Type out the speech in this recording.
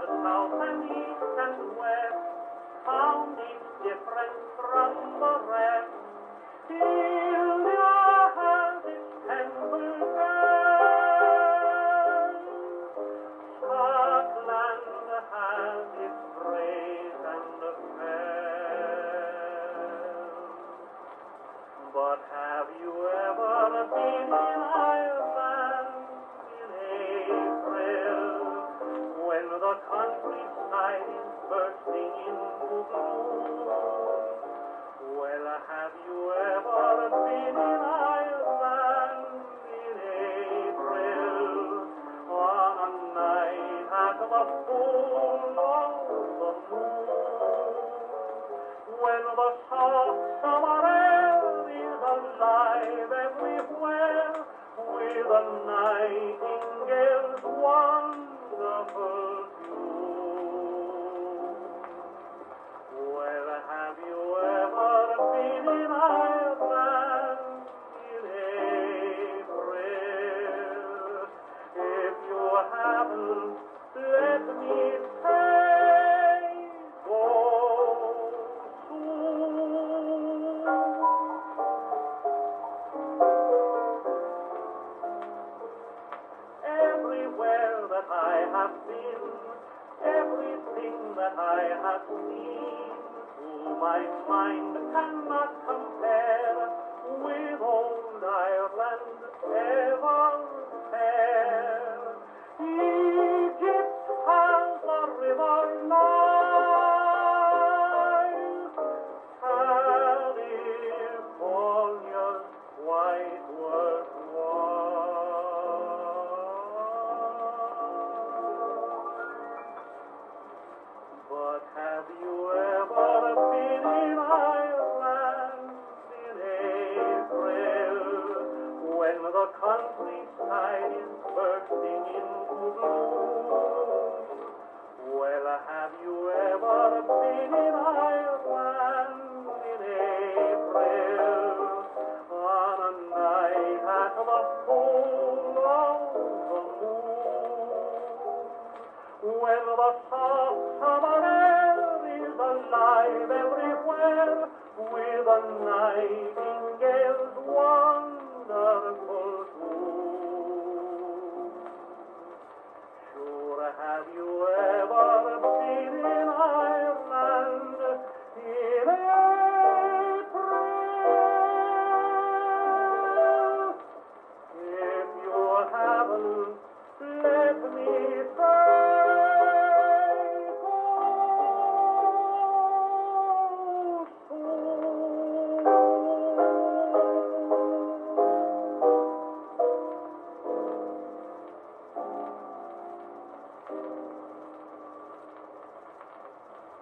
south and east and west, found each different from the rest. India has its temple bells, Scotland has its praise and affairs. But have you ever been in Ireland in April, when the countryside is bursting into bloom? Well, have you ever been in Ireland in April, on a night at the full of the moon, when the soft summer air is alive everywhere with a nightingale's wonderful tune? Well, have you ever been in Ireland in April? If you haven't, let me say, go soon. Everywhere that I have been, everything that I have seen, to my mind cannot compare with old Ireland ever fair. Egypt has the river Nile, California's white worthwhile. But have you ever been in Ireland in April, when the countryside is bursting into bloom? Well, have you ever been in Ireland in April, on a night at the full of the moon, when the soft summer air is alive everywhere with a nightingale